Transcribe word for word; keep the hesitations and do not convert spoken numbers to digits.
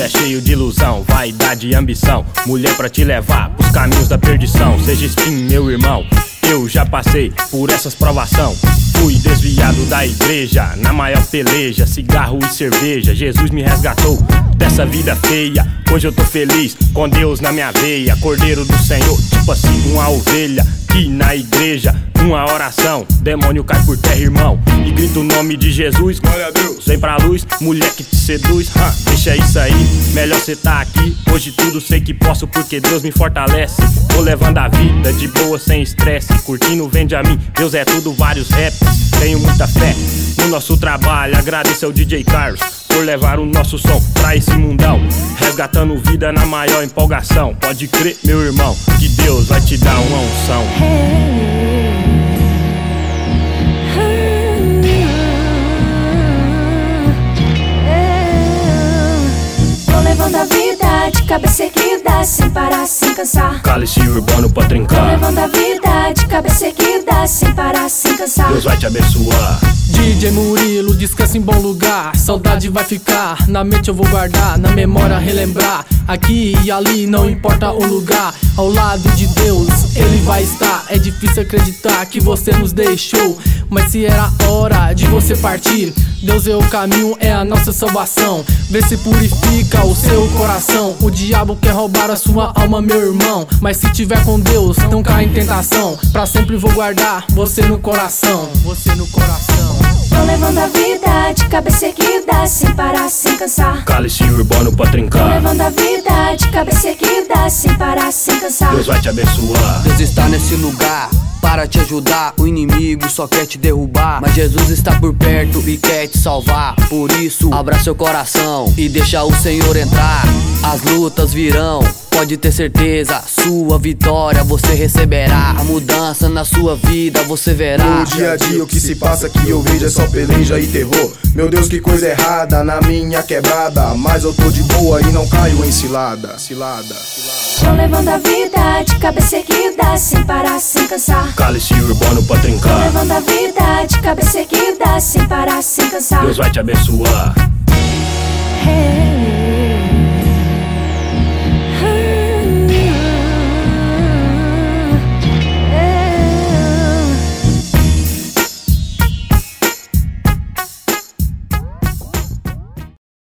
é cheio de ilusão, vaidade e ambição. Mulher pra te levar pros caminhos da perdição. Seja espinho, meu irmão, eu já passei por essas provação. Fui desviado da igreja, na maior peleja, cigarro e cerveja. Jesus me resgatou dessa vida feia. Hoje eu tô feliz, com Deus na minha veia. Cordeiro do Senhor, tipo assim uma ovelha. Que na igreja, uma oração, demônio cai por terra, irmão, e grita o nome de Jesus. Glória a Deus. Vem pra luz, mulher que te seduz, huh, deixa isso aí, melhor cê tá aqui. Hoje tudo sei que posso porque Deus me fortalece. Tô levando a vida de boa sem estresse, curtindo vende a mim, Deus é tudo, vários raps. Tenho muita fé no nosso trabalho, agradeço ao D J Carlos por levar o nosso som pra esse mundão, resgatando vida na maior empolgação. Pode crer, meu irmão, que Deus vai te dar uma unção. Tô levando a vida de cabeça erguida, sem parar, sem cansar. Cálice urbano pra trincar. Tô levando a vida de cabeça erguida, sem parar, sem cansar. Deus vai te abençoar. D J Murilo, descansa em bom lugar. Saudade vai ficar, na mente eu vou guardar, na memória relembrar. Aqui e ali, não importa o lugar, ao lado de Deus Ele vai estar. É difícil acreditar que você nos deixou, mas se era hora de você partir, Deus é o caminho, é a nossa salvação. Vê se purifica o seu coração. O diabo quer roubar a sua alma, meu irmão, mas se tiver com Deus, não cai em tentação. Pra sempre vou guardar você no coração, você no coração. Tô levando a vida de cabeça erguida, sem parar, sem cansar. Cálice urbano pra Tô trincar. levando a vida de cabeça erguida, sem parar, sem cansar. Deus vai te abençoar. Deus está nesse lugar para te ajudar. O inimigo só quer te derrubar, mas Jesus está por perto e quer te salvar. Por isso, abra seu coração e deixa o Senhor entrar. As lutas virão, pode ter certeza, sua vitória você receberá. A mudança na sua vida você verá. No dia a dia o que se passa que eu vejo é só peleja e terror. Meu Deus, que coisa errada na minha quebrada, mas eu tô de boa e não caio em cilada. Cilada, cilada. Tô levando a vida de cabeça erguida, sem parar, sem cansar. Cálice urbano pra Tô trincar. levando a vida de cabeça erguida, sem parar, sem cansar. Deus vai te abençoar. Hey.